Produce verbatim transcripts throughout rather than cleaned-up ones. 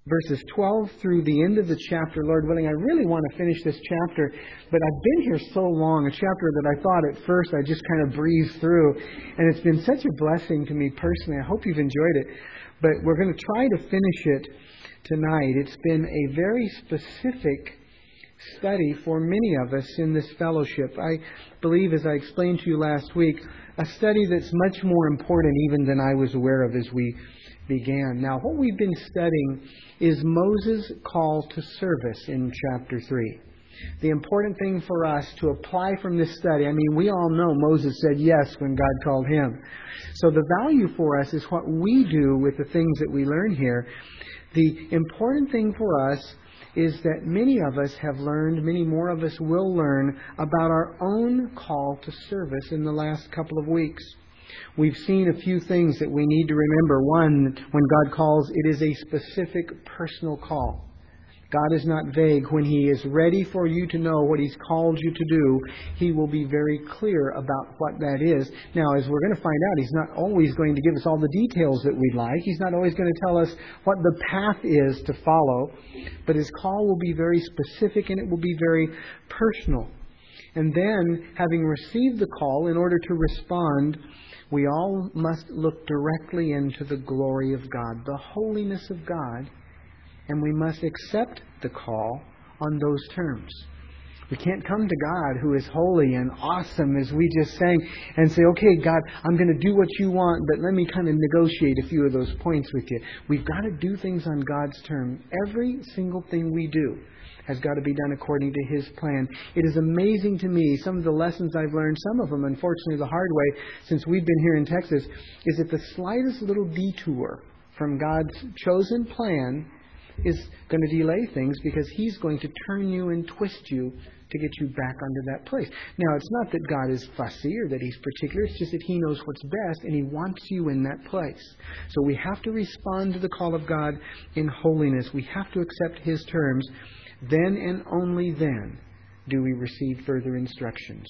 verses twelve through the end of the chapter, Lord willing. I really want to finish this chapter, but I've been here so long, a chapter that I thought at first I just kind of breezed through, and it's been such a blessing to me personally. I hope you've enjoyed it, but we're going to try to finish it tonight. It's been a very specific study for many of us in this fellowship. I believe, as I explained to you last week, a study that's much more important even than I was aware of as we began. Now, what we've been studying is Moses' call to service in chapter three. The important thing for us to apply from this study, I mean, we all know Moses said yes when God called him. So the value for us is what we do with the things that we learn here. The important thing for us is that many of us have learned, many more of us will learn about our own call to service in the last couple of weeks. We've seen a few things that we need to remember. One, when God calls, it is a specific personal call. God is not vague. When He is ready for you to know what He's called you to do, He will be very clear about what that is. Now, as we're going to find out, He's not always going to give us all the details that we'd like. He's not always going to tell us what the path is to follow. But His call will be very specific and it will be very personal. And then, having received the call, in order to respond, we all must look directly into the glory of God, the holiness of God. And we must accept the call on those terms. We can't come to God, who is holy and awesome, as we just sang, and say, okay, God, I'm going to do what you want, but let me kind of negotiate a few of those points with you. We've got to do things on God's terms. Every single thing we do has got to be done according to His plan. It is amazing to me, some of the lessons I've learned, some of them, unfortunately, the hard way, since we've been here in Texas, is that the slightest little detour from God's chosen plan is going to delay things, because He's going to turn you and twist you to get you back onto that place. Now, it's not that God is fussy or that He's particular. It's just that He knows what's best and He wants you in that place. So we have to respond to the call of God in holiness. We have to accept His terms. Then and only then do we receive further instructions.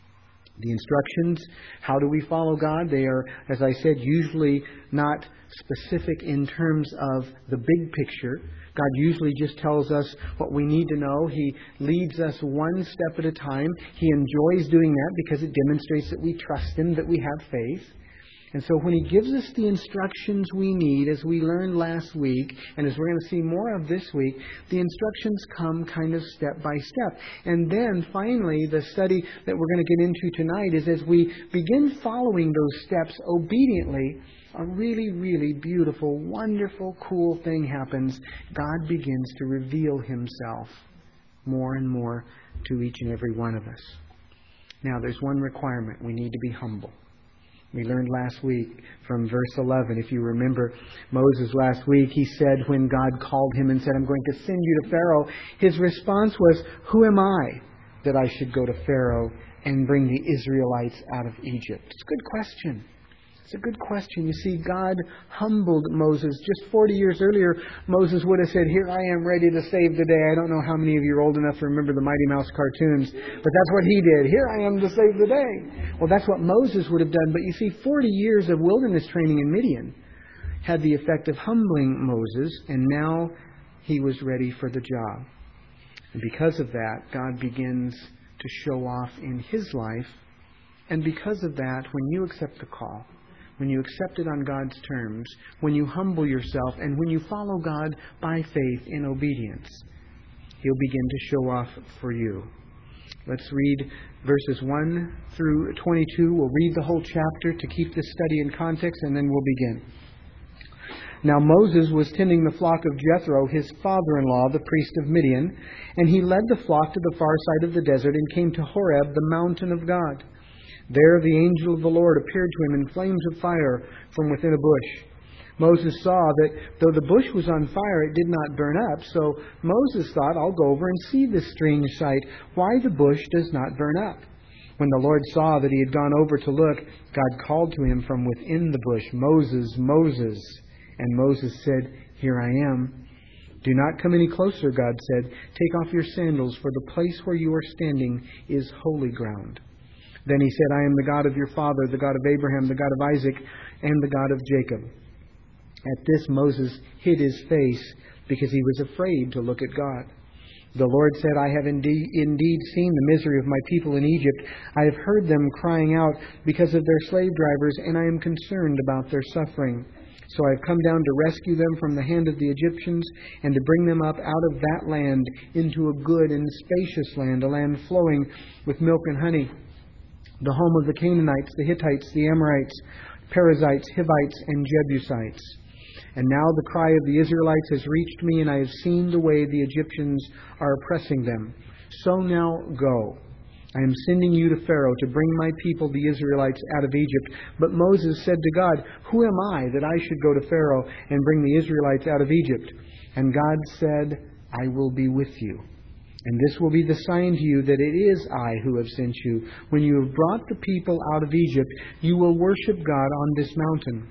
The instructions, how do we follow God? They are, as I said, usually not specific in terms of the big picture. God usually just tells us what we need to know. He leads us one step at a time. He enjoys doing that because it demonstrates that we trust Him, that we have faith. And so when He gives us the instructions we need, as we learned last week, and as we're going to see more of this week, the instructions come kind of step by step. And then finally, the study that we're going to get into tonight is, as we begin following those steps obediently, a really, really beautiful, wonderful, cool thing happens. God begins to reveal Himself more and more to each and every one of us. Now, there's one requirement. We need to be humble. We learned last week from verse eleven, if you remember Moses last week, he said when God called him and said, I'm going to send you to Pharaoh, his response was, who am I that I should go to Pharaoh and bring the Israelites out of Egypt? It's a good question. It's a good question. You see, God humbled Moses. Just forty years earlier, Moses would have said, here I am ready to save the day. I don't know how many of you are old enough to remember the Mighty Mouse cartoons, but that's what he did. Here I am to save the day. Well, that's what Moses would have done. But you see, forty years of wilderness training in Midian had the effect of humbling Moses, and now he was ready for the job. And because of that, God begins to show off in his life. And because of that, when you accept the call, when you accept it on God's terms, when you humble yourself, and when you follow God by faith in obedience, He'll begin to show off for you. Let's read verses one through twenty-two. We'll read the whole chapter to keep this study in context, and then we'll begin. Now Moses was tending the flock of Jethro, his father-in-law, the priest of Midian, and he led the flock to the far side of the desert and came to Horeb, the mountain of God. There the angel of the Lord appeared to him in flames of fire from within a bush. Moses saw that though the bush was on fire, it did not burn up. So Moses thought, I'll go over and see this strange sight, why the bush does not burn up. When the Lord saw that he had gone over to look, God called to him from within the bush, Moses, Moses. And Moses said, Here I am. Do not come any closer, God said. Take off your sandals, for the place where you are standing is holy ground. Then he said, I am the God of your father, the God of Abraham, the God of Isaac, and the God of Jacob. At this Moses hid his face, because he was afraid to look at God. The Lord said, I have indeed, indeed seen the misery of my people in Egypt. I have heard them crying out because of their slave drivers, and I am concerned about their suffering. So I have come down to rescue them from the hand of the Egyptians and to bring them up out of that land into a good and spacious land, a land flowing with milk and honey, the home of the Canaanites, the Hittites, the Amorites, Perizzites, Hivites, and Jebusites. And now the cry of the Israelites has reached me, and I have seen the way the Egyptians are oppressing them. So now go. I am sending you to Pharaoh to bring my people, the Israelites, out of Egypt. But Moses said to God, who am I that I should go to Pharaoh and bring the Israelites out of Egypt? And God said, I will be with you. And this will be the sign to you that it is I who have sent you. When you have brought the people out of Egypt, you will worship God on this mountain.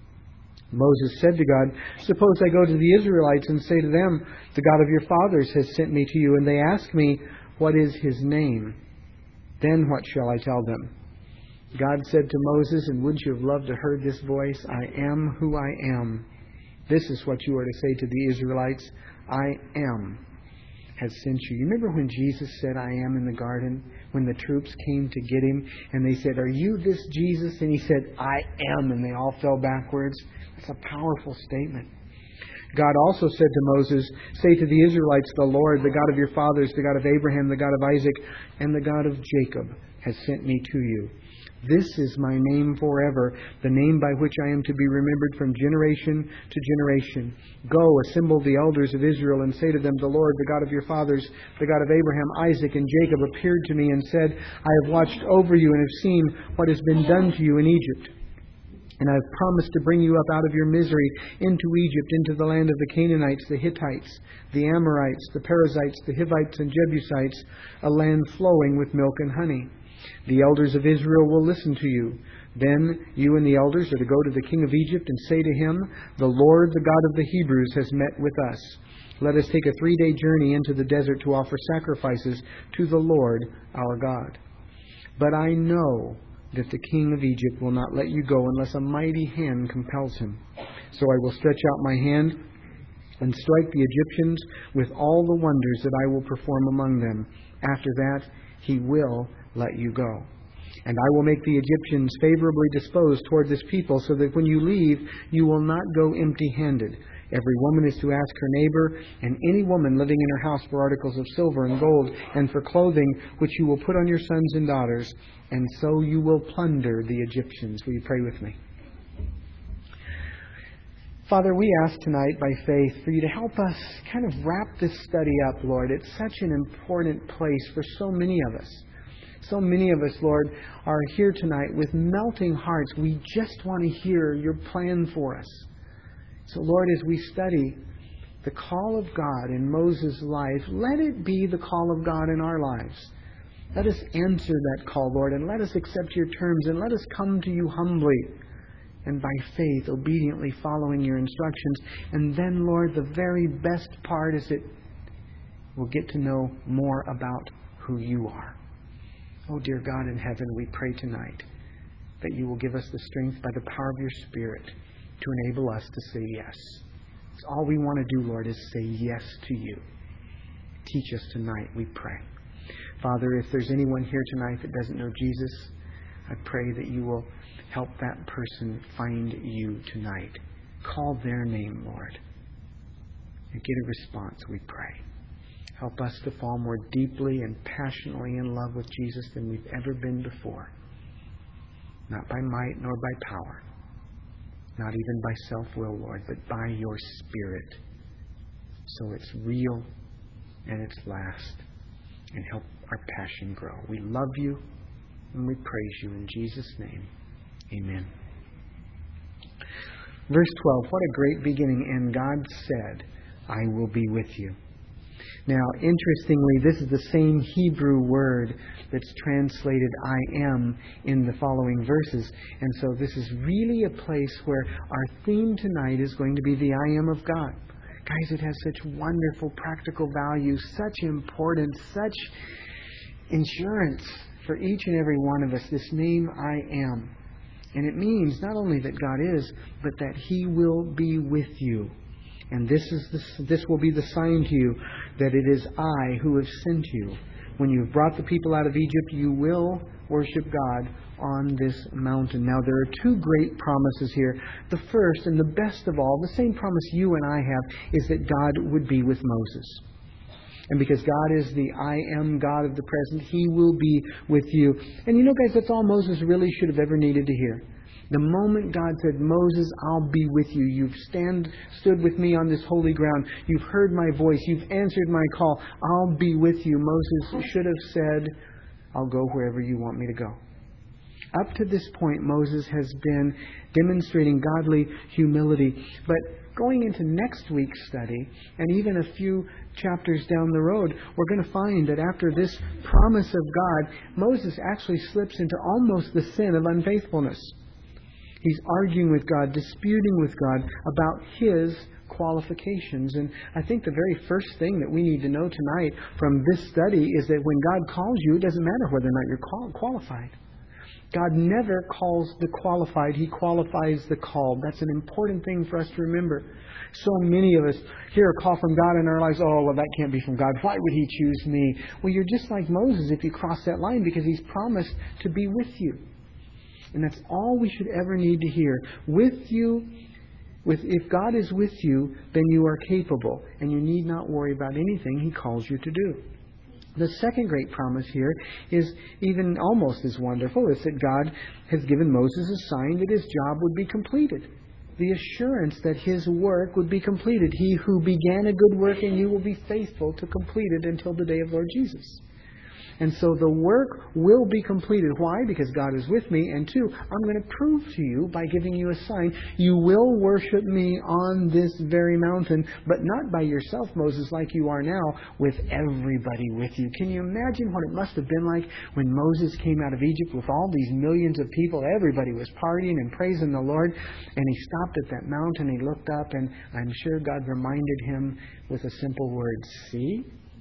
Moses said to God, suppose I go to the Israelites and say to them, the God of your fathers has sent me to you, and they ask me, what is his name? Then what shall I tell them? God said to Moses, and wouldn't you have loved to heard this voice? I am who I am. This is what you are to say to the Israelites. I am has sent you. You remember when Jesus said, I am, in the garden, when the troops came to get him, and they said, are you this Jesus? And he said, I am, and they all fell backwards. That's a powerful statement. God also said to Moses, say to the Israelites, the Lord, the God of your fathers, the God of Abraham, the God of Isaac, and the God of Jacob has sent me to you. This is my name forever, the name by which I am to be remembered from generation to generation. Go, assemble the elders of Israel and say to them, the Lord, the God of your fathers, the God of Abraham, Isaac, and Jacob appeared to me and said, I have watched over you and have seen what has been done to you in Egypt. And I have promised to bring you up out of your misery into Egypt, into the land of the Canaanites, the Hittites, the Amorites, the Perizzites, the Hivites, and Jebusites, a land flowing with milk and honey. The elders of Israel will listen to you. Then you and the elders are to go to the king of Egypt and say to him, the Lord, the God of the Hebrews, has met with us. Let us take a three-day journey into the desert to offer sacrifices to the Lord our God. But I know that the king of Egypt will not let you go unless a mighty hand compels him. So I will stretch out my hand and strike the Egyptians with all the wonders that I will perform among them. After that, he will let you go. And I will make the Egyptians favorably disposed toward this people, so that when you leave, you will not go empty-handed. Every woman is to ask her neighbor, and any woman living in her house, for articles of silver and gold, and for clothing, which you will put on your sons and daughters, and so you will plunder the Egyptians. Will you pray with me? Father, we ask tonight by faith for you to help us kind of wrap this study up, Lord. It's such an important place for so many of us. So many of us, Lord, are here tonight with melting hearts. We just want to hear your plan for us. So, Lord, as we study the call of God in Moses' life, let it be the call of God in our lives. Let us answer that call, Lord, and let us accept your terms, and let us come to you humbly and by faith, obediently following your instructions. And then, Lord, the very best part is that we'll get to know more about who you are. Oh, dear God in heaven, we pray tonight that you will give us the strength by the power of your Spirit to enable us to say yes. It's all we want to do, Lord, is say yes to you. Teach us tonight, we pray. Father, if there's anyone here tonight that doesn't know Jesus, I pray that you will help that person find you tonight. Call their name, Lord, and get a response, we pray. Help us to fall more deeply and passionately in love with Jesus than we've ever been before. Not by might nor by power. Not even by self-will, Lord, but by your Spirit. So it's real and it's last. And help our passion grow. We love you and we praise you in Jesus' name. Amen. Verse twelve, what a great beginning. And God said, I will be with you. Now, interestingly, this is the same Hebrew word that's translated I am in the following verses. And so this is really a place where our theme tonight is going to be the I am of God. Guys, it has such wonderful practical value, such importance, such insurance for each and every one of us, this name I am. And it means not only that God is, but that He will be with you. And this is the, this will be the sign to you that it is I who have sent you. When you have brought the people out of Egypt, you will worship God on this mountain. Now, there are two great promises here. The first and the best of all, the same promise you and I have, is that God would be with Moses. And because God is the I am God of the present, He will be with you. And you know, guys, that's all Moses really should have ever needed to hear. The moment God said, Moses, I'll be with you. You've stand, stood with me on this holy ground. You've heard my voice. You've answered my call. I'll be with you. Moses should have said, I'll go wherever you want me to go. Up to this point, Moses has been demonstrating godly humility. But going into next week's study, and even a few chapters down the road, we're going to find that after this promise of God, Moses actually slips into almost the sin of unfaithfulness. He's arguing with God, disputing with God about His qualifications. And I think the very first thing that we need to know tonight from this study is that when God calls you, it doesn't matter whether or not you're qualified. God never calls the qualified. He qualifies the called. That's an important thing for us to remember. So many of us hear a call from God in our lives. Oh, well, that can't be from God. Why would He choose me? Well, you're just like Moses if you cross that line, because He's promised to be with you. And that's all we should ever need to hear. With you, with if God is with you, then you are capable. And you need not worry about anything He calls you to do. The second great promise here is even almost as wonderful. It's that God has given Moses a sign that his job would be completed. The assurance that his work would be completed. He who began a good work in you will be faithful to complete it until the day of Lord Jesus. And so the work will be completed. Why? Because God is with me. And two, I'm going to prove to you by giving you a sign. You will worship me on this very mountain, but not by yourself, Moses, like you are now, with everybody with you. Can you imagine what it must have been like when Moses came out of Egypt with all these millions of people? Everybody was partying and praising the Lord. And he stopped at that mountain. He looked up, and I'm sure God reminded him with a simple word, see?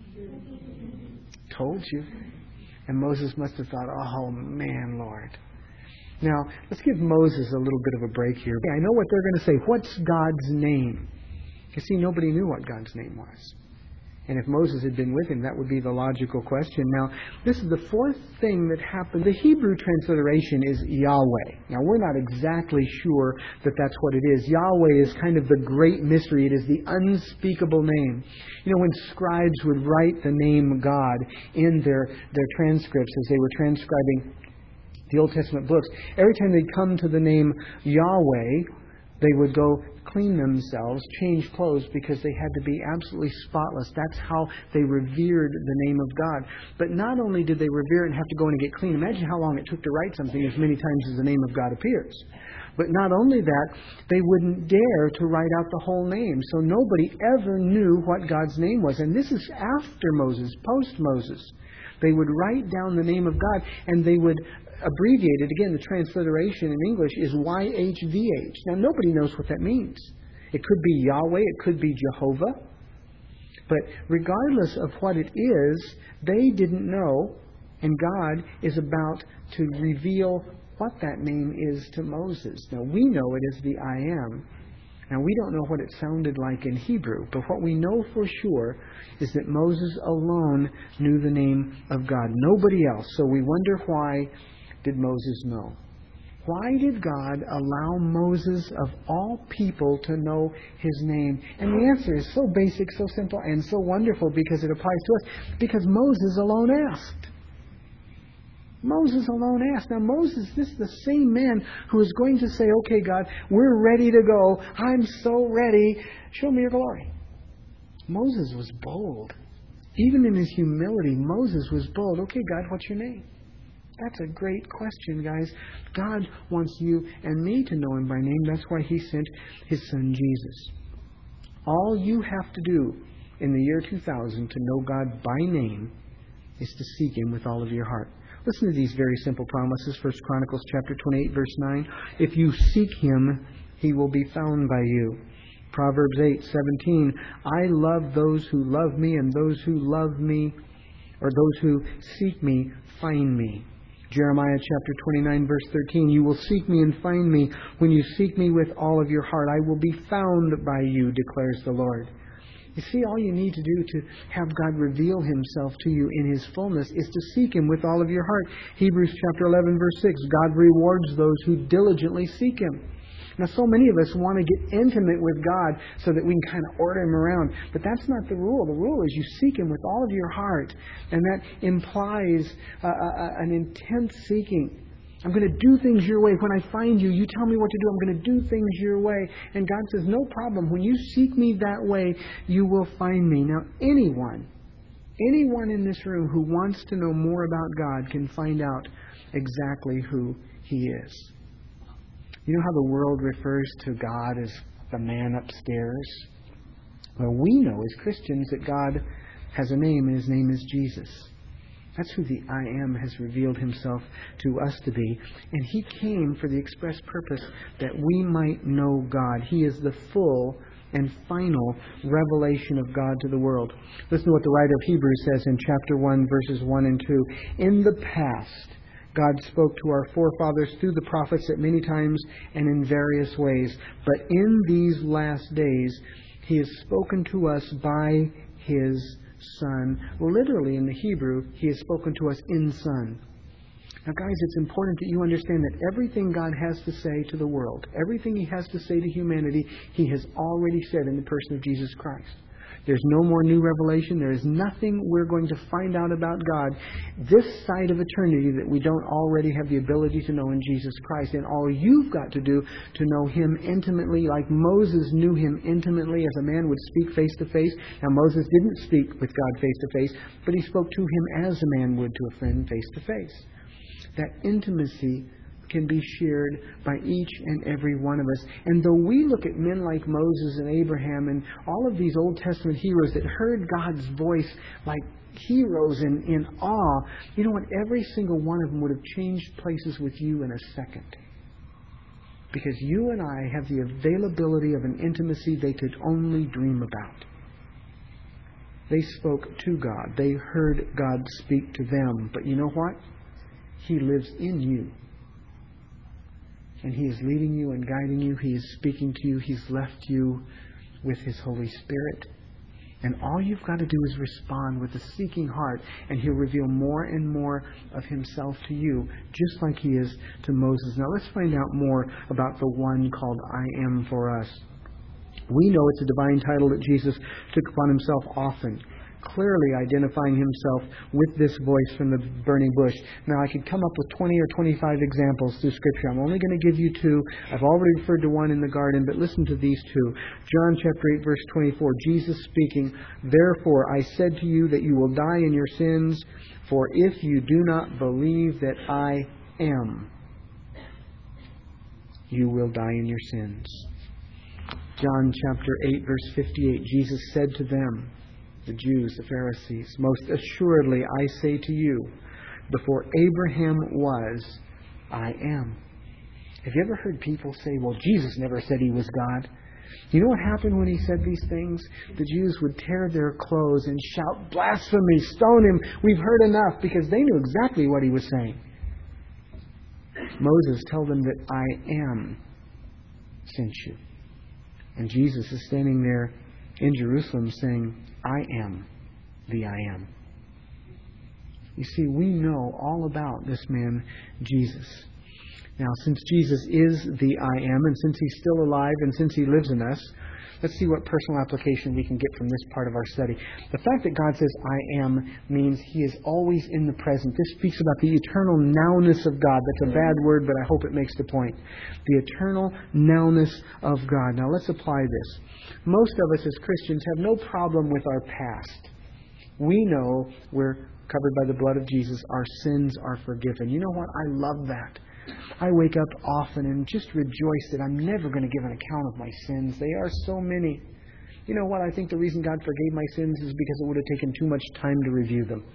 Told you. And Moses must have thought, oh man, Lord. Now, let's give Moses a little bit of a break here. I know what they're going to say. What's God's name? You see, nobody knew what God's name was. And if Moses had been with him, that would be the logical question. Now, this is the fourth thing that happened. The Hebrew transliteration is Yahweh. Now, we're not exactly sure that that's what it is. Yahweh is kind of the great mystery. It is the unspeakable name. You know, when scribes would write the name God in their, their transcripts as they were transcribing the Old Testament books, every time they'd come to the name Yahweh, they would go clean themselves, change clothes, because they had to be absolutely spotless. That's how they revered the name of God. But not only did they revere it and have to go in and get clean, imagine how long it took to write something as many times as the name of God appears. But not only that, they wouldn't dare to write out the whole name. So nobody ever knew what God's name was. And this is after Moses, post-Moses. They would write down the name of God, and they would abbreviate it. Again, the transliteration in English is Y H V H. Now, nobody knows what that means. It could be Yahweh, it could be Jehovah. But regardless of what it is, they didn't know, and God is about to reveal what that name is to Moses. Now, we know it is the I Am. Now, we don't know what it sounded like in Hebrew, but what we know for sure is that Moses alone knew the name of God. Nobody else. So we wonder, why did Moses know? Why did God allow Moses, of all people, to know His name? And the answer is so basic, so simple, and so wonderful, because it applies to us. Because Moses alone asked. Moses alone asked. Now, Moses, this is the same man who is going to say, okay, God, we're ready to go. I'm so ready. Show me your glory. Moses was bold. Even in his humility, Moses was bold. Okay, God, what's your name? That's a great question, guys. God wants you and me to know Him by name. That's why He sent His Son, Jesus. All you have to do in the year two thousand to know God by name is to seek Him with all of your heart. Listen to these very simple promises. First Chronicles chapter twenty-eight, verse nine. If you seek Him, He will be found by you. Proverbs eight, seventeen. I love those who love me, and those who love me, or those who seek me, find me. Jeremiah chapter twenty-nine, verse thirteen, you will seek me and find me when you seek me with all of your heart. I will be found by you, declares the Lord. You see, all you need to do to have God reveal Himself to you in His fullness is to seek Him with all of your heart. Hebrews chapter eleven, verse six, God rewards those who diligently seek Him. Now, so many of us want to get intimate with God so that we can kind of order Him around. But that's not the rule. The rule is you seek Him with all of your heart. And that implies uh, uh, an intense seeking. I'm going to do things your way. When I find you, you tell me what to do. I'm going to do things your way. And God says, no problem. When you seek me that way, you will find me. Now, anyone, anyone in this room who wants to know more about God can find out exactly who He is. You know how the world refers to God as the man upstairs? Well, we know as Christians that God has a name, and His name is Jesus. That's who the I Am has revealed Himself to us to be. And He came for the express purpose that we might know God. He is the full and final revelation of God to the world. Listen to what the writer of Hebrews says in chapter one, verses one and two. In the past, God spoke to our forefathers through the prophets at many times and in various ways. But in these last days, He has spoken to us by His Son. Literally in the Hebrew, He has spoken to us in Son. Now guys, it's important that you understand that everything God has to say to the world, everything He has to say to humanity, He has already said in the person of Jesus Christ. There's no more new revelation. There is nothing we're going to find out about God this side of eternity that we don't already have the ability to know in Jesus Christ. And all you've got to do to know Him intimately, like Moses knew Him intimately as a man would speak face to face. Now Moses didn't speak with God face to face, but he spoke to Him as a man would to a friend face to face. That intimacy can be shared by each and every one of us. And though we look at men like Moses and Abraham and all of these Old Testament heroes that heard God's voice like heroes in, in awe, you know what? Every single one of them would have changed places with you in a second. Because you and I have the availability of an intimacy they could only dream about. They spoke to God. They heard God speak to them. But you know what? He lives in you. And He is leading you and guiding you. He is speaking to you. He's left you with His Holy Spirit. And all you've got to do is respond with a seeking heart. And He'll reveal more and more of Himself to you, just like He is to Moses. Now let's find out more about the one called I Am for us. We know it's a divine title that Jesus took upon Himself often, clearly identifying Himself with this voice from the burning bush. Now, I could come up with twenty or twenty-five examples through Scripture. I'm only going to give you two. I've already referred to one in the garden, but listen to these two. John chapter eight, verse twenty-four, Jesus speaking, "Therefore I said to you that you will die in your sins, for if you do not believe that I am, you will die in your sins." John chapter eight, verse fifty-eight, Jesus said to them, the Jews, the Pharisees, "Most assuredly I say to you, before Abraham was, I am." Have you ever heard people say, well, Jesus never said He was God? You know what happened when He said these things? The Jews would tear their clothes and shout, "Blasphemy! Stone Him! We've heard enough!" because they knew exactly what He was saying. Moses told them that I am sent you. And Jesus is standing there in Jerusalem saying, I am the I am. You see, we know all about this man, Jesus. Now, since Jesus is the I am, and since He's still alive, and since He lives in us, let's see what personal application we can get from this part of our study. The fact that God says I am means He is always in the present. This speaks about the eternal nowness of God. That's a bad word, but I hope it makes the point. The eternal nowness of God. Now let's apply this. Most of us as Christians have no problem with our past. We know we're covered by the blood of Jesus. Our sins are forgiven. You know what? I love that. I wake up often and just rejoice that I'm never going to give an account of my sins. They are so many. You know what? I think the reason God forgave my sins is because it would have taken too much time to review them.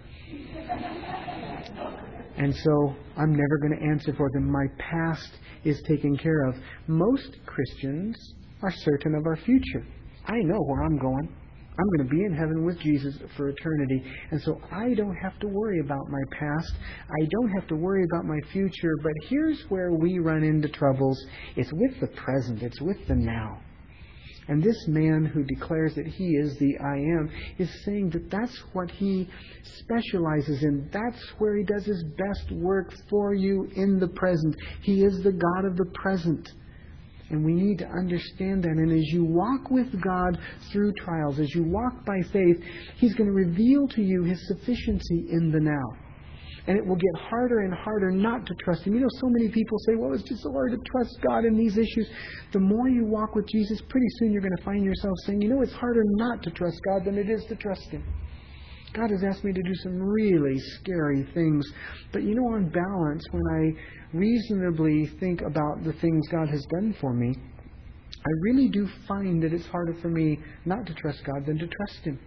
And so I'm never going to answer for them. My past is taken care of. Most Christians are certain of our future. I know where I'm going. I'm going to be in heaven with Jesus for eternity. And so I don't have to worry about my past. I don't have to worry about my future. But here's where we run into troubles. It's with the present. It's with the now. And this man who declares that he is the I Am is saying that that's what he specializes in. That's where he does his best work for you in the present. He is the God of the present. And we need to understand that. And as you walk with God through trials, as you walk by faith, He's going to reveal to you His sufficiency in the now. And it will get harder and harder not to trust Him. You know, so many people say, well, it's just so hard to trust God in these issues. The more you walk with Jesus, pretty soon you're going to find yourself saying, you know, it's harder not to trust God than it is to trust Him. God has asked me to do some really scary things. But you know, on balance, when I reasonably think about the things God has done for me, I really do find that it's harder for me not to trust God than to trust Him.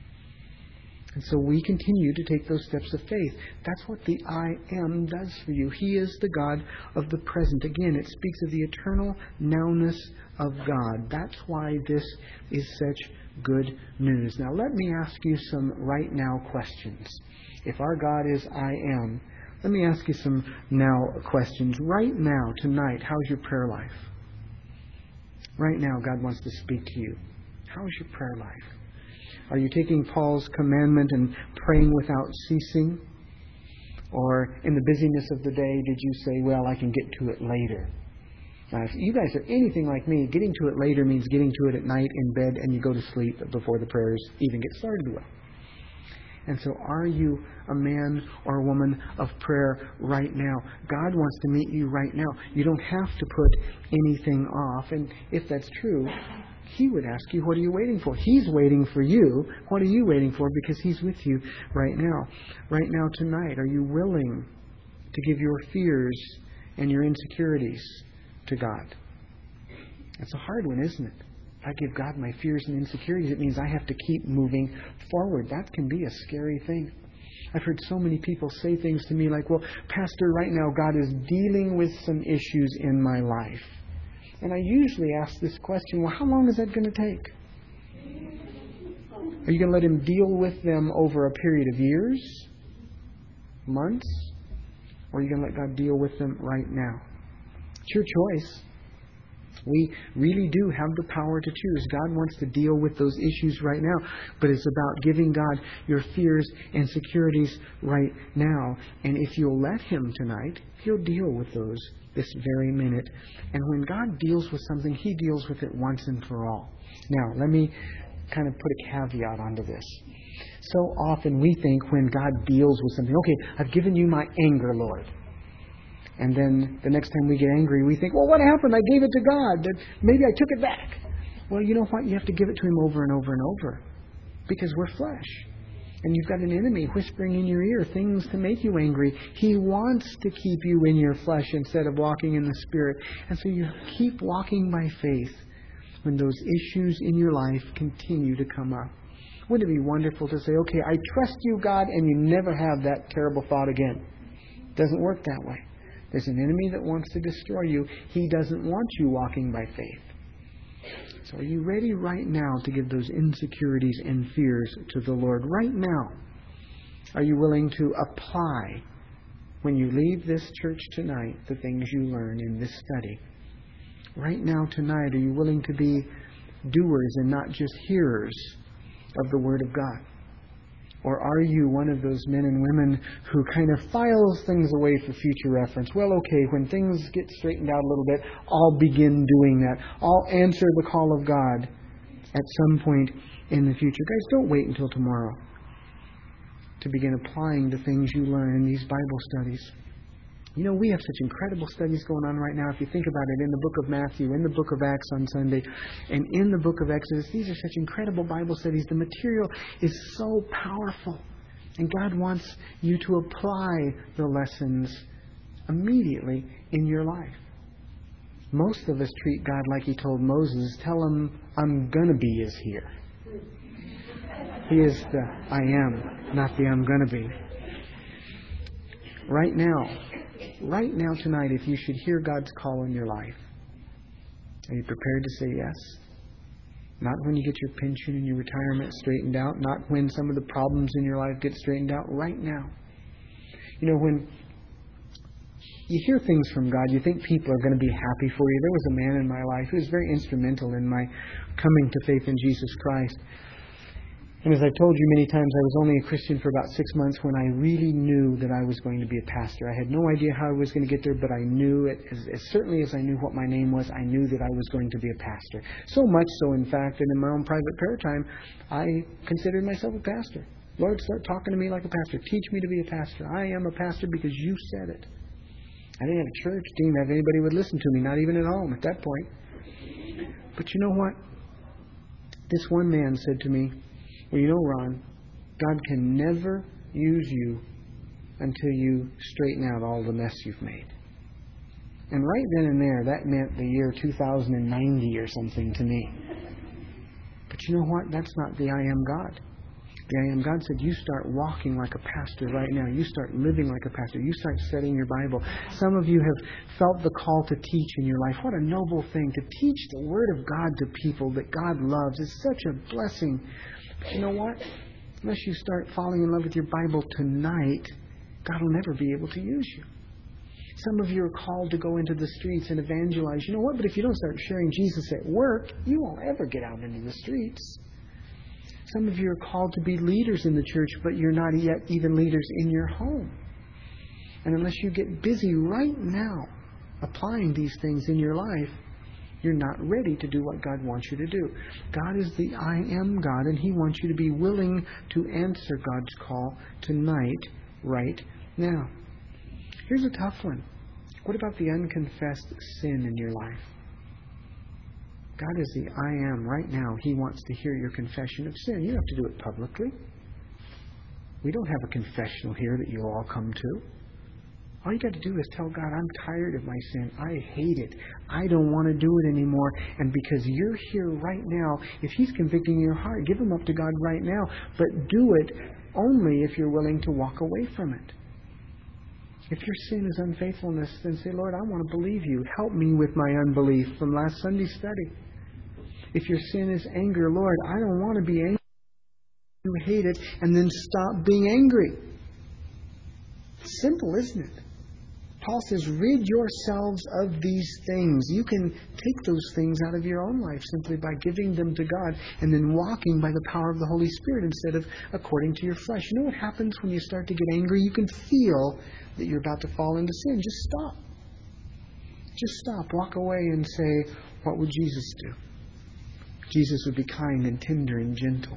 And so we continue to take those steps of faith. That's what the I Am does for you. He is the God of the present. Again, it speaks of the eternal nowness of God. That's why this is such good news. Now, let me ask you some right now questions. If our God is I Am, let me ask you some now questions. Right now, tonight, how's your prayer life? Right now, God wants to speak to you. How's your prayer life? Are you taking Paul's commandment and praying without ceasing? Or in the busyness of the day, did you say, well, I can get to it later? Now, if you guys are anything like me, getting to it later means getting to it at night in bed and you go to sleep before the prayers even get started well. And so are you a man or a woman of prayer right now? God wants to meet you right now. You don't have to put anything off. And if that's true, He would ask you, what are you waiting for? He's waiting for you. What are you waiting for? Because He's with you right now. Right now, tonight, are you willing to give your fears and your insecurities to God? That's a hard one, isn't it? If I give God my fears and insecurities, it means I have to keep moving forward. That can be a scary thing. I've heard so many people say things to me like, well, Pastor, right now God is dealing with some issues in my life. And I usually ask this question, well, how long is that going to take? Are you going to let Him deal with them over a period of years, months? Or are you going to let God deal with them right now? It's your choice. We really do have the power to choose. God wants to deal with those issues right now. But it's about giving God your fears and insecurities right now. And if you'll let Him tonight, He'll deal with those this very minute. And when God deals with something, He deals with it once and for all. Now, let me kind of put a caveat onto this. So often we think when God deals with something, okay, I've given you my anger, Lord. And then the next time we get angry, we think, well, what happened? I gave it to God. That maybe I took it back. Well, you know what? You have to give it to Him over and over and over. Because we're flesh. And you've got an enemy whispering in your ear things to make you angry. He wants to keep you in your flesh instead of walking in the Spirit. And so you keep walking by faith when those issues in your life continue to come up. Wouldn't it be wonderful to say, okay, I trust you, God, and you never have that terrible thought again? It doesn't work that way. There's an enemy that wants to destroy you. He doesn't want you walking by faith. So are you ready right now to give those insecurities and fears to the Lord? Right now, are you willing to apply, when you leave this church tonight, the things you learn in this study? Right now, tonight, are you willing to be doers and not just hearers of the Word of God? Or are you one of those men and women who kind of files things away for future reference? Well, okay, when things get straightened out a little bit, I'll begin doing that. I'll answer the call of God at some point in the future. Guys, don't wait until tomorrow to begin applying the things you learn in these Bible studies. You know, we have such incredible studies going on right now. If you think about it, in the book of Matthew, in the book of Acts on Sunday, and in the book of Exodus, these are such incredible Bible studies. The material is so powerful. And God wants you to apply the lessons immediately in your life. Most of us treat God like He told Moses, tell Him I'm going to be is here. He is the I am, not the I'm going to be. Right now, right now tonight, if you should hear God's call in your life, are you prepared to say yes? Not when you get your pension and your retirement straightened out. Not when some of the problems in your life get straightened out. Right now. You know, when you hear things from God, you think people are going to be happy for you. There was a man in my life who was very instrumental in my coming to faith in Jesus Christ. And as I've told you many times, I was only a Christian for about six months when I really knew that I was going to be a pastor. I had no idea how I was going to get there, but I knew it. As, as certainly as I knew what my name was, I knew that I was going to be a pastor. So much so, in fact, that in my own private prayer time, I considered myself a pastor. Lord, start talking to me like a pastor. Teach me to be a pastor. I am a pastor because you said it. I didn't have a church. Didn't have anybody who would listen to me, not even at home at that point. But you know what? This one man said to me, well, you know, Ron, God can never use you until you straighten out all the mess you've made. And right then and there, that meant the year two thousand ninety or something to me. But you know what? That's not the I am God. The I am God said, you start walking like a pastor right now. You start living like a pastor. You start studying your Bible. Some of you have felt the call to teach in your life. What a noble thing to teach the Word of God to people that God loves. It's such a blessing. But you know what? Unless you start falling in love with your Bible tonight, God will never be able to use you. Some of you are called to go into the streets and evangelize. You know what? But if you don't start sharing Jesus at work, you won't ever get out into the streets. Some of you are called to be leaders in the church, but you're not yet even leaders in your home. And unless you get busy right now applying these things in your life, you're not ready to do what God wants you to do. God is the I am God, and He wants you to be willing to answer God's call tonight, right now. Here's a tough one. What about the unconfessed sin in your life? God is the I am right now. He wants to hear your confession of sin. You don't have to do it publicly. We don't have a confessional here that you'll all come to. All you got to do is tell God, I'm tired of my sin. I hate it. I don't want to do it anymore. And because you're here right now, if He's convicting your heart, give Him up to God right now. But do it only if you're willing to walk away from it. If your sin is unfaithfulness, then say, Lord, I want to believe You. Help me with my unbelief from last Sunday's study. If your sin is anger, Lord, I don't want to be angry. You hate it, and then stop being angry. Simple, isn't it? Paul says, rid yourselves of these things. You can take those things out of your own life simply by giving them to God and then walking by the power of the Holy Spirit instead of according to your flesh. You know what happens when you start to get angry? You can feel that you're about to fall into sin. Just stop. Just stop. Walk away and say, what would Jesus do? Jesus would be kind and tender and gentle.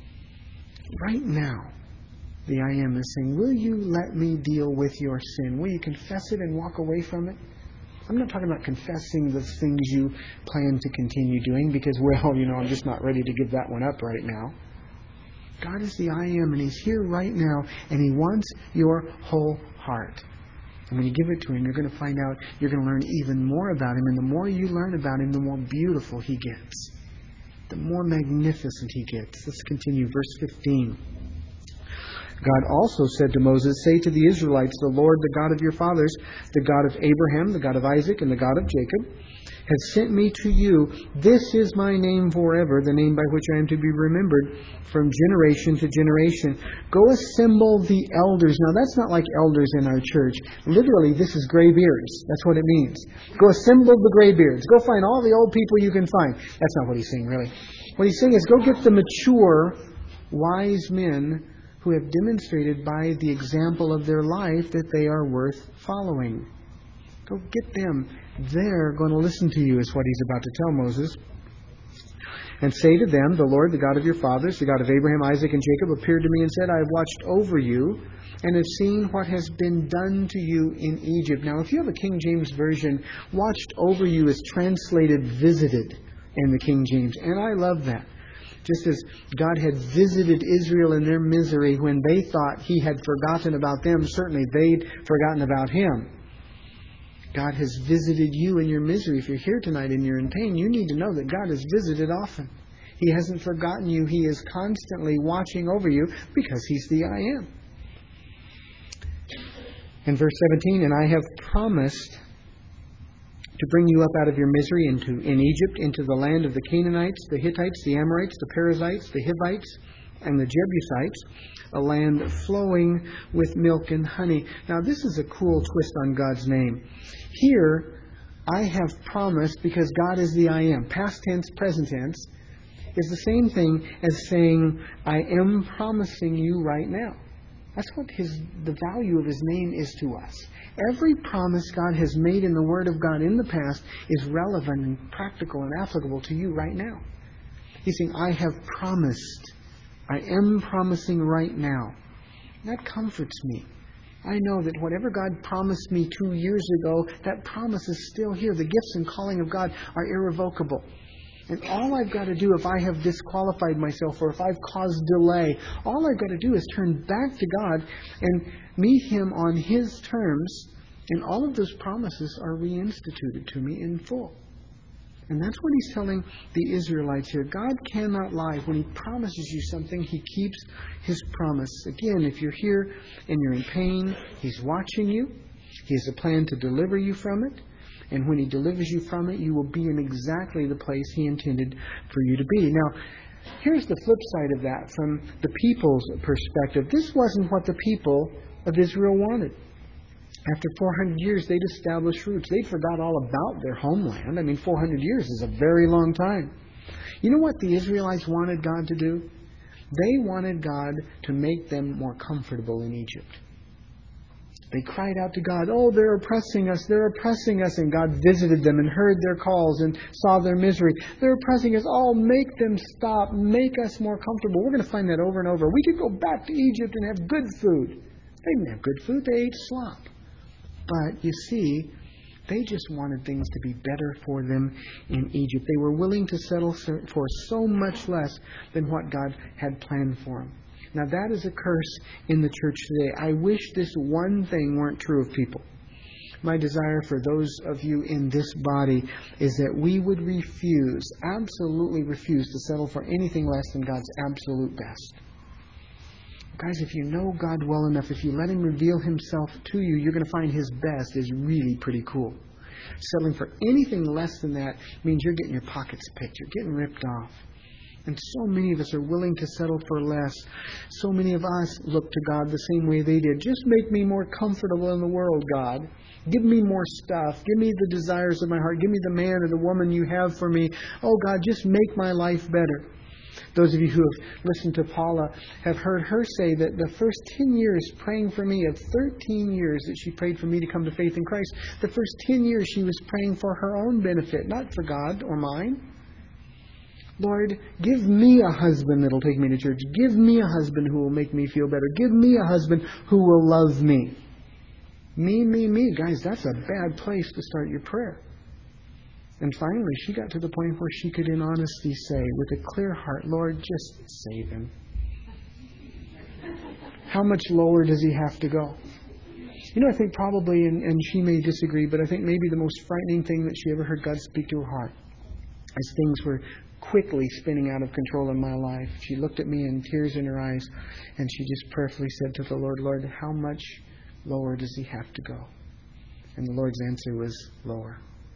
Right now, the I am is saying, will you let me deal with your sin? Will you confess it and walk away from it? I'm not talking about confessing the things you plan to continue doing because, well, you know, I'm just not ready to give that one up right now. God is the I am, and He's here right now, and He wants your whole heart. And when you give it to Him, you're going to find out, you're going to learn even more about Him, and the more you learn about Him, the more beautiful He gets. The more magnificent He gets. Let's continue. Verse fifteen. God also said to Moses, say to the Israelites, the Lord, the God of your fathers, the God of Abraham, the God of Isaac, and the God of Jacob, has sent me to you. This is my name forever, the name by which I am to be remembered from generation to generation. Go assemble the elders. Now, that's not like elders in our church. Literally, this is gray beards. That's what it means. Go assemble the gray beards. Go find all the old people you can find. That's not what He's saying, really. What He's saying is go get the mature, wise men who have demonstrated by the example of their life that they are worth following. Go get them. They're going to listen to you, is what He's about to tell Moses. And say to them, the Lord, the God of your fathers, the God of Abraham, Isaac, and Jacob, appeared to me and said, I have watched over you and have seen what has been done to you in Egypt. Now, if you have a King James Version, watched over you is translated visited in the King James. And I love that. Just as God had visited Israel in their misery when they thought He had forgotten about them, certainly they'd forgotten about Him. God has visited you in your misery. If you're here tonight and you're in pain, you need to know that God has visited often. He hasn't forgotten you. He is constantly watching over you because He's the I am. In verse seventeen, and I have promised to bring you up out of your misery into in Egypt, into the land of the Canaanites, the Hittites, the Amorites, the Perizzites, the Hivites, and the Jebusites, a land flowing with milk and honey. Now, this is a cool twist on God's name. Here, I have promised, because God is the I am. Past tense, present tense, is the same thing as saying, I am promising you right now. That's what his the value of his name is to us. Every promise God has made in the Word of God in the past is relevant and practical and applicable to you right now. He's saying, I have promised. I am promising right now. That comforts me. I know that whatever God promised me two years ago, that promise is still here. The gifts and calling of God are irrevocable. And all I've got to do, if I have disqualified myself or if I've caused delay, all I've got to do is turn back to God and meet Him on His terms, and all of those promises are reinstituted to me in full. And that's what He's telling the Israelites here. God cannot lie. When He promises you something, He keeps His promise. Again, if you're here and you're in pain, He's watching you. He has a plan to deliver you from it. And when He delivers you from it, you will be in exactly the place He intended for you to be. Now, here's the flip side of that from the people's perspective. This wasn't what the people of Israel wanted. After four hundred years, they'd established roots. They forgot all about their homeland. I mean, four hundred years is a very long time. You know what the Israelites wanted God to do? They wanted God to make them more comfortable in Egypt. They cried out to God, oh, they're oppressing us, they're oppressing us. And God visited them and heard their calls and saw their misery. They're oppressing us. Oh, make them stop. Make us more comfortable. We're going to find that over and over. We could go back to Egypt and have good food. They didn't have good food. They ate slop. But you see, they just wanted things to be better for them in Egypt. They were willing to settle for so much less than what God had planned for them. Now that is a curse in the church today. I wish this one thing weren't true of people. My desire for those of you in this body is that we would refuse, absolutely refuse to settle for anything less than God's absolute best. Guys, if you know God well enough, if you let Him reveal Himself to you, you're going to find His best is really pretty cool. Settling for anything less than that means you're getting your pockets picked. You're getting ripped off. And so many of us are willing to settle for less. So many of us look to God the same way they did. Just make me more comfortable in the world, God. Give me more stuff. Give me the desires of my heart. Give me the man or the woman you have for me. Oh, God, just make my life better. Those of you who have listened to Paula have heard her say that the first ten years praying for me, of thirteen years that she prayed for me to come to faith in Christ, the first ten years she was praying for her own benefit, not for God or mine. Lord, give me a husband that will take me to church. Give me a husband who will make me feel better. Give me a husband who will love me. Me, me, me. Guys, that's a bad place to start your prayer. And finally, she got to the point where she could in honesty say, with a clear heart, Lord, just save him. How much lower does he have to go? You know, I think probably, and, and she may disagree, but I think maybe the most frightening thing that she ever heard God speak to her heart as things were quickly spinning out of control in my life. She looked at me and tears in her eyes, and she just prayerfully said to the Lord, Lord, how much lower does he have to go? And the Lord's answer was lower.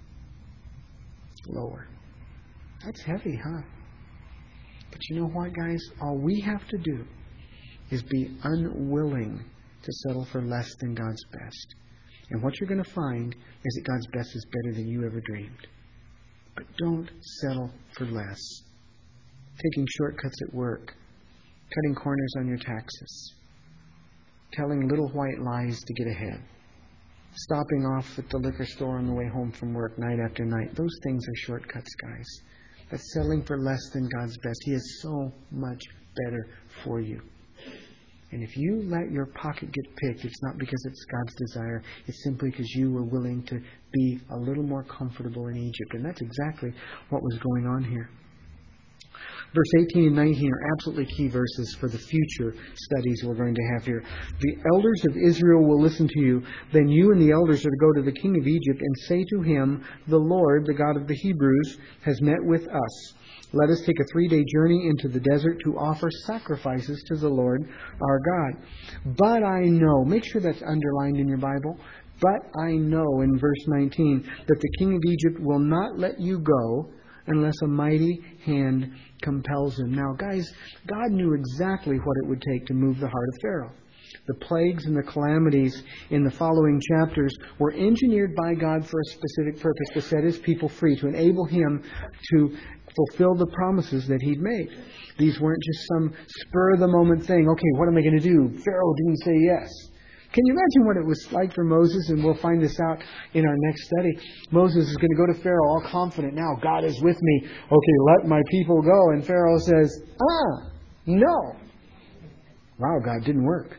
Lower. That's heavy, huh? But you know what, guys? All we have to do is be unwilling to settle for less than God's best. And what you're going to find is that God's best is better than you ever dreamed. But don't settle for less. Taking shortcuts at work, cutting corners on your taxes, telling little white lies to get ahead, stopping off at the liquor store on the way home from work night after night. Those things are shortcuts, guys. That's settling for less than God's best. He has so much better for you. And if you let your pocket get picked, it's not because it's God's desire. It's simply because you were willing to be a little more comfortable in Egypt. And that's exactly what was going on here. Verse eighteen and nineteen are absolutely key verses for the future studies we're going to have here. The elders of Israel will listen to you. Then you and the elders are to go to the king of Egypt and say to him, the Lord, the God of the Hebrews, has met with us. Let us take a three-day journey into the desert to offer sacrifices to the Lord our God. But I know, make sure that's underlined in your Bible, But I know, in verse nineteen, that the king of Egypt will not let you go unless a mighty hand compels him. Now, guys, God knew exactly what it would take to move the heart of Pharaoh. The plagues and the calamities in the following chapters were engineered by God for a specific purpose, to set His people free, to enable Him to fulfill the promises that He'd made. These weren't just some spur-of-the-moment thing. Okay, what am I going to do? Pharaoh didn't say yes. Can you imagine what it was like for Moses? And we'll find this out in our next study. Moses is going to go to Pharaoh all confident. Now, God is with me. Okay, let my people go. And Pharaoh says, ah, no. Wow, God, didn't work.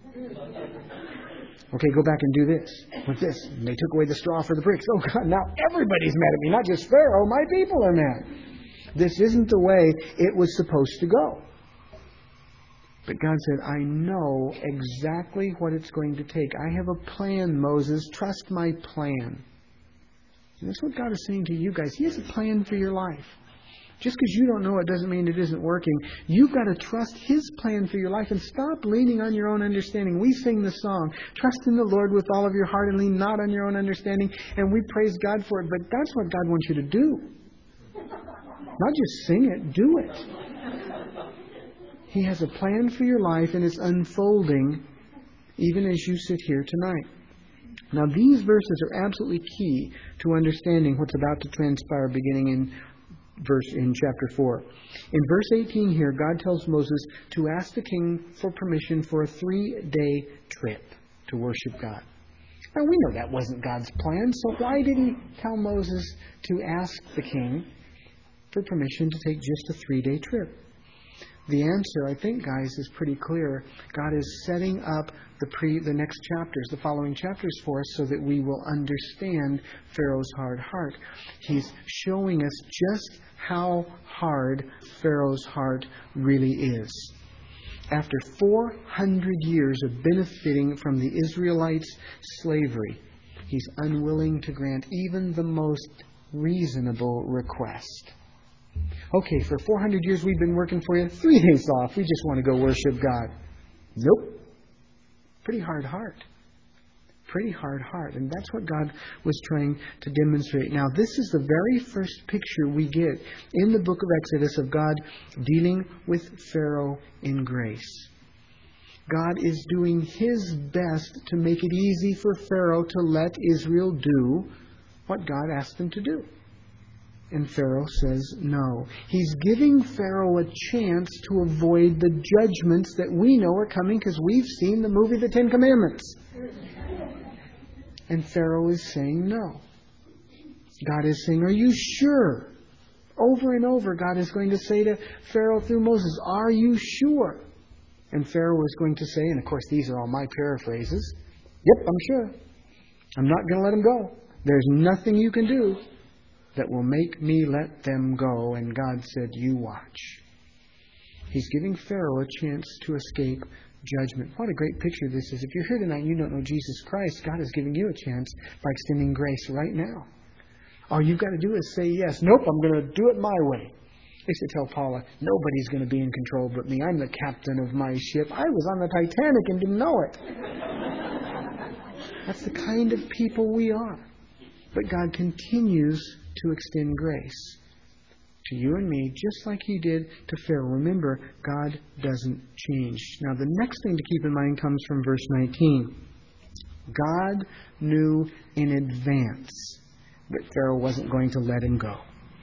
Okay, go back and do this. What's this? And they took away the straw for the bricks. Oh, God, now everybody's mad at me. Not just Pharaoh. My people are mad. This isn't the way it was supposed to go. But God said, I know exactly what it's going to take. I have a plan, Moses. Trust my plan. And that's what God is saying to you guys. He has a plan for your life. Just because you don't know it doesn't mean it isn't working. You've got to trust His plan for your life and stop leaning on your own understanding. We sing the song, trust in the Lord with all of your heart and lean not on your own understanding. And we praise God for it. But that's what God wants you to do. Not just sing it, do it. He has a plan for your life, and it's unfolding even as you sit here tonight. Now, these verses are absolutely key to understanding what's about to transpire beginning in verse in chapter four. In verse eighteen here, God tells Moses to ask the king for permission for a three-day trip to worship God. Now, we know that wasn't God's plan, so why did He tell Moses to ask the king for permission to take just a three-day trip? The answer, I think, guys, is pretty clear. God is setting up the pre, the next chapters, the following chapters for us so that we will understand Pharaoh's hard heart. He's showing us just how hard Pharaoh's heart really is. After four hundred years of benefiting from the Israelites' slavery, He's unwilling to grant even the most reasonable request. Okay, for four hundred years we've been working for you. Three days off. We just want to go worship God. Nope. Pretty hard heart. Pretty hard heart. And that's what God was trying to demonstrate. Now, this is the very first picture we get in the book of Exodus of God dealing with Pharaoh in grace. God is doing His best to make it easy for Pharaoh to let Israel do what God asked them to do. And Pharaoh says no. He's giving Pharaoh a chance to avoid the judgments that we know are coming because we've seen the movie The Ten Commandments. And Pharaoh is saying no. God is saying, are you sure? Over and over, God is going to say to Pharaoh through Moses, are you sure? And Pharaoh is going to say, and of course these are all my paraphrases, yep, I'm sure. I'm not going to let them go. There's nothing you can do that will make me let them go. And God said, you watch. He's giving Pharaoh a chance to escape judgment. What a great picture this is. If you're here tonight and you don't know Jesus Christ, God is giving you a chance by extending grace right now. All you've got to do is say yes. Nope, I'm going to do it my way. I used to tell Paula, nobody's going to be in control but me. I'm the captain of my ship. I was on the Titanic and didn't know it. That's the kind of people we are. But God continues to extend grace to you and me, just like He did to Pharaoh. Remember, God doesn't change. Now, the next thing to keep in mind comes from verse nineteen. God knew in advance that Pharaoh wasn't going to let him go.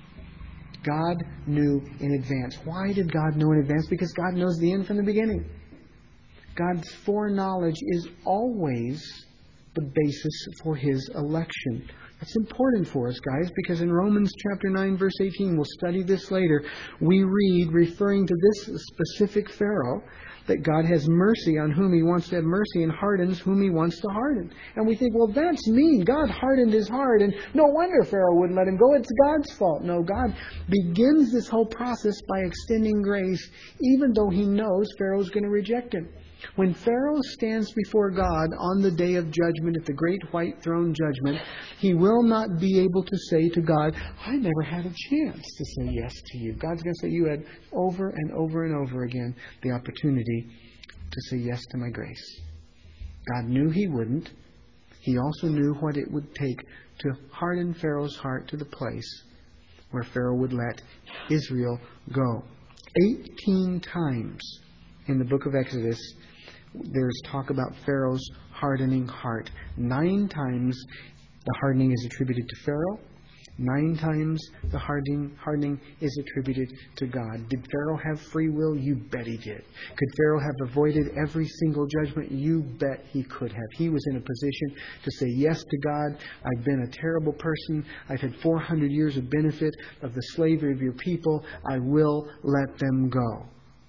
God knew in advance. Why did God know in advance? Because God knows the end from the beginning. God's foreknowledge is always the basis for His election. That's important for us, guys, because in Romans chapter nine, verse eighteen, we'll study this later, we read, referring to this specific Pharaoh, that God has mercy on whom He wants to have mercy and hardens whom He wants to harden. And we think, well, that's mean. God hardened his heart, and no wonder Pharaoh wouldn't let him go. It's God's fault. No, God begins this whole process by extending grace, even though He knows Pharaoh's going to reject Him. When Pharaoh stands before God on the day of judgment, at the great white throne judgment, he will not be able to say to God, I never had a chance to say yes to you. God's going to say, you had over and over and over again the opportunity to say yes to my grace. God knew He wouldn't. He also knew what it would take to harden Pharaoh's heart to the place where Pharaoh would let Israel go. Eighteen times in the book of Exodus, there's talk about Pharaoh's hardening heart. Nine times the hardening is attributed to Pharaoh. Nine times the hardening, hardening is attributed to God. Did Pharaoh have free will? You bet he did. Could Pharaoh have avoided every single judgment? You bet he could have. He was in a position to say yes to God. I've been a terrible person. I've had four hundred years of benefit of the slavery of your people. I will let them go.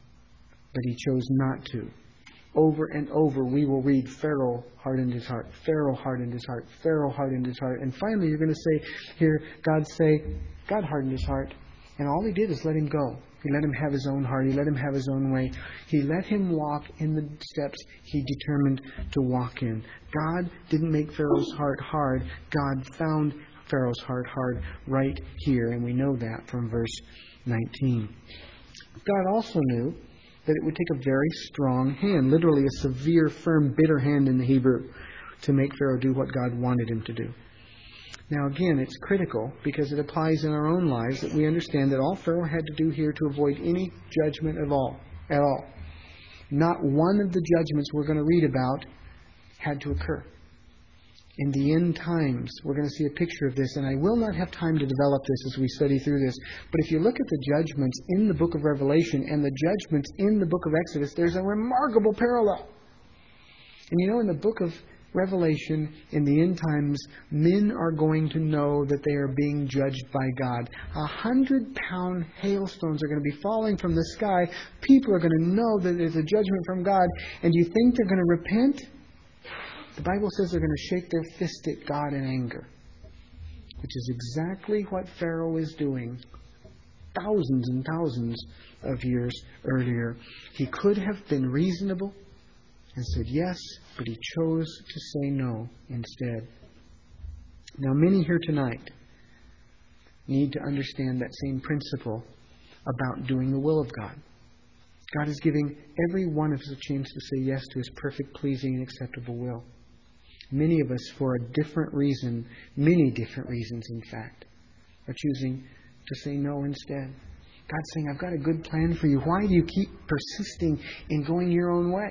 But he chose not to. Over and over we will read, Pharaoh hardened his heart, Pharaoh hardened his heart, Pharaoh hardened his heart. And finally you're going to say, hear God say, God hardened his heart. And all he did is let him go. He let him have his own heart. He let him have his own way. He let him walk in the steps he determined to walk in. God didn't make Pharaoh's heart hard. God found Pharaoh's heart hard right here. And we know that from verse nineteen. God also knew that it would take a very strong hand, literally a severe, firm, bitter hand in the Hebrew, to make Pharaoh do what God wanted him to do. Now again, it's critical because it applies in our own lives that we understand that all Pharaoh had to do here to avoid any judgment at all, at all. Not one of the judgments we're going to read about had to occur. In the end times, we're going to see a picture of this, and I will not have time to develop this as we study through this. But if you look at the judgments in the book of Revelation and the judgments in the book of Exodus, there's a remarkable parallel. And you know, in the book of Revelation, in the end times, men are going to know that they are being judged by God. A hundred pound hailstones are going to be falling from the sky. People are going to know that there's a judgment from God. And do you think they're going to repent? The Bible says they're going to shake their fist at God in anger, which is exactly what Pharaoh is doing thousands and thousands of years earlier. He could have been reasonable and said yes, but he chose to say no instead. Now, many here tonight need to understand that same principle about doing the will of God. God is giving every one of us a chance to say yes to His perfect, pleasing, and acceptable will. Many of us, for a different reason, many different reasons, in fact, are choosing to say no instead. God's saying, I've got a good plan for you. Why do you keep persisting in going your own way?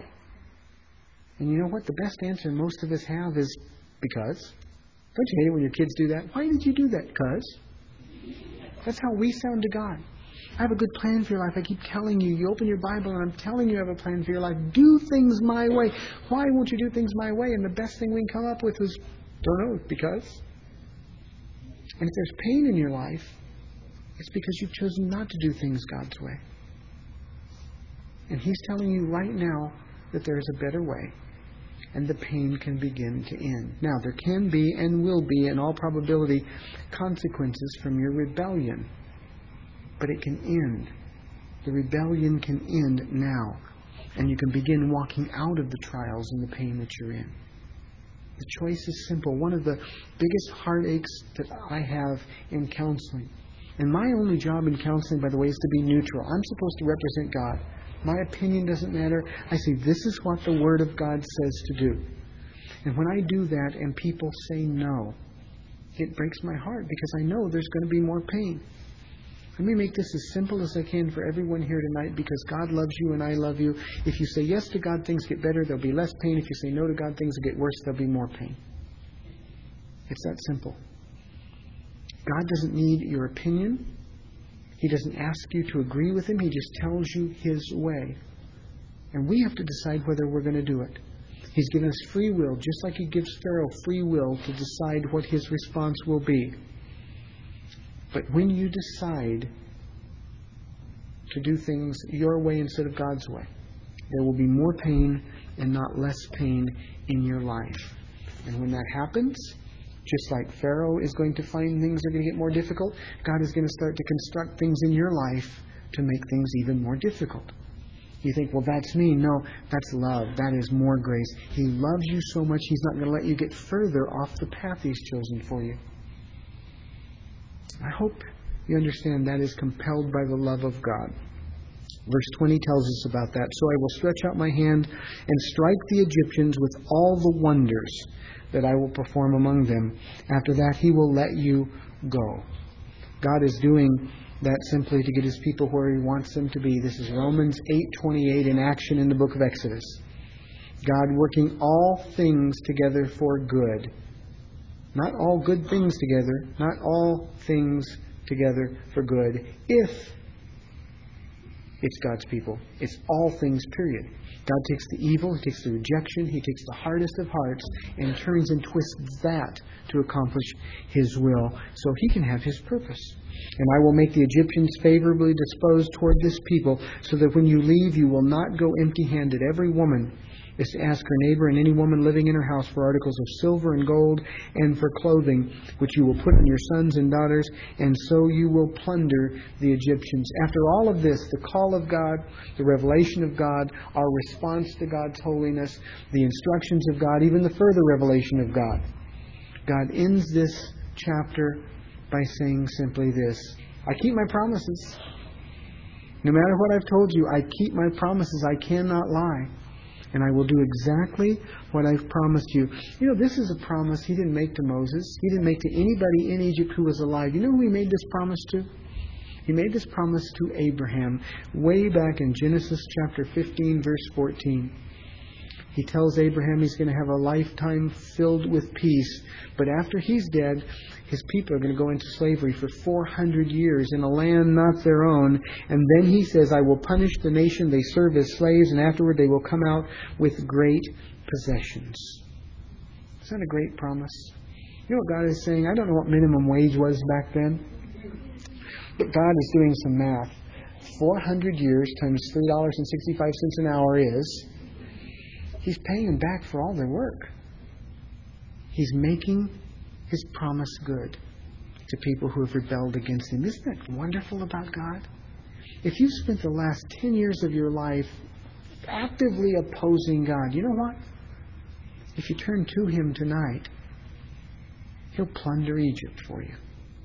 And you know what? The best answer most of us have is because. Don't you hate it when your kids do that? Why did you do that? Because. That's how we sound to God. I have a good plan for your life. I keep telling you. You open your Bible and I'm telling you I have a plan for your life. Do things my way. Why won't you do things my way? And the best thing we can come up with is, don't know, because. And if there's pain in your life, it's because you've chosen not to do things God's way. And He's telling you right now that there is a better way. And the pain can begin to end. Now, there can be and will be, in all probability, consequences from your rebellion. But it can end. The rebellion can end now. And you can begin walking out of the trials and the pain that you're in. The choice is simple. One of the biggest heartaches that I have in counseling, and my only job in counseling, by the way, is to be neutral. I'm supposed to represent God. My opinion doesn't matter. I say, this is what the Word of God says to do. And when I do that and people say no, it breaks my heart because I know there's going to be more pain. Let me make this as simple as I can for everyone here tonight because God loves you and I love you. If you say yes to God, things get better. There'll be less pain. If you say no to God, things will get worse. There'll be more pain. It's that simple. God doesn't need your opinion. He doesn't ask you to agree with Him. He just tells you His way. And we have to decide whether we're going to do it. He's given us free will, just like He gives Pharaoh free will to decide what his response will be. But when you decide to do things your way instead of God's way, there will be more pain and not less pain in your life. And when that happens, just like Pharaoh is going to find things are going to get more difficult, God is going to start to construct things in your life to make things even more difficult. You think, well, that's me. No, that's love. That is more grace. He loves you so much, He's not going to let you get further off the path He's chosen for you. I hope you understand that is compelled by the love of God. Verse twenty tells us about that. So I will stretch out my hand and strike the Egyptians with all the wonders that I will perform among them. After that, He will let you go. God is doing that simply to get His people where He wants them to be. This is Romans eight twenty-eight in action in the book of Exodus. God working all things together for good. Not all good things together. Not all things together for good. If it's God's people. It's all things, period. God takes the evil, He takes the rejection, He takes the hardest of hearts and turns and twists that to accomplish His will so He can have His purpose. And I will make the Egyptians favorably disposed toward this people so that when you leave you will not go empty-handed. Every woman is to ask her neighbor and any woman living in her house for articles of silver and gold and for clothing, which you will put on your sons and daughters, and so you will plunder the Egyptians. After all of this, the call of God, the revelation of God, our response to God's holiness, the instructions of God, even the further revelation of God, God ends this chapter by saying simply this: I keep my promises. No matter what I've told you, I keep my promises. I cannot lie. And I will do exactly what I've promised you. You know, this is a promise He didn't make to Moses. He didn't make to anybody in Egypt who was alive. You know who He made this promise to? He made this promise to Abraham way back in Genesis chapter fifteen, verse fourteen. He tells Abraham he's going to have a lifetime filled with peace. But after he's dead, his people are going to go into slavery for four hundred years in a land not their own. And then He says, I will punish the nation they serve as slaves, and afterward they will come out with great possessions. Is that a great promise? You know what God is saying? I don't know what minimum wage was back then, but God is doing some math. four hundred years times three dollars and sixty-five cents an hour is... He's paying them back for all their work. He's making His promise good to people who have rebelled against Him. Isn't that wonderful about God? If you spent the last ten years of your life actively opposing God, you know what? If you turn to Him tonight, He'll plunder Egypt for you.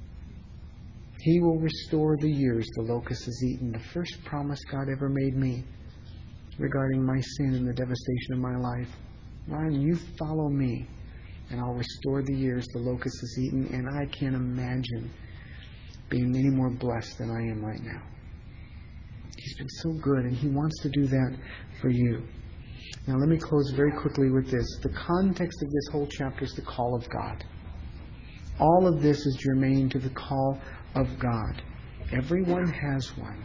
He will restore the years the locust has eaten. The first promise God ever made me regarding my sin and the devastation of my life. Ryan, you follow me, and I'll restore the years the locust has eaten, and I can't imagine being any more blessed than I am right now. He's been so good, and He wants to do that for you. Now let me close very quickly with this. The context of this whole chapter is the call of God. All of this is germane to the call of God. Everyone has one.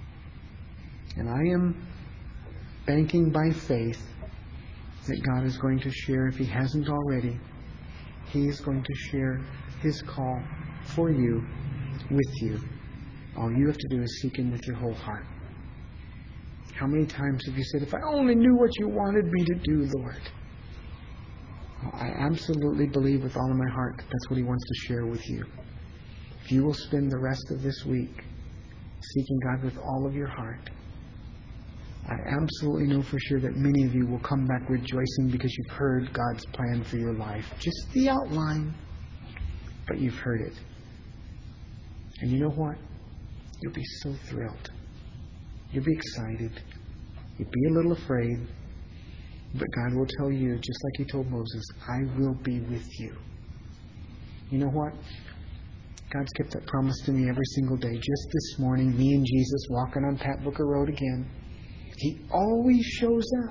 And I am banking by faith that God is going to share, if He hasn't already, He is going to share His call for you, with you. All you have to do is seek Him with your whole heart. How many times have you said, if I only knew what you wanted me to do, Lord? Well, I absolutely believe with all of my heart that that's what He wants to share with you. If you will spend the rest of this week seeking God with all of your heart, I absolutely know for sure that many of you will come back rejoicing because you've heard God's plan for your life. Just the outline, but you've heard it. And you know what? You'll be so thrilled. You'll be excited. You'll be a little afraid. But God will tell you, just like He told Moses, I will be with you. You know what? God's kept that promise to me every single day. Just this morning, me and Jesus walking on Pat Booker Road again. He always shows up.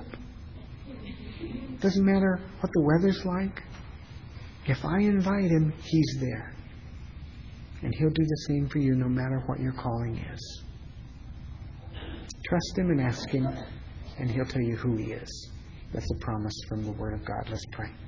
Doesn't matter what the weather's like. If I invite Him, He's there. And He'll do the same for you no matter what your calling is. Trust Him and ask Him, and He'll tell you who He is. That's a promise from the Word of God. Let's pray.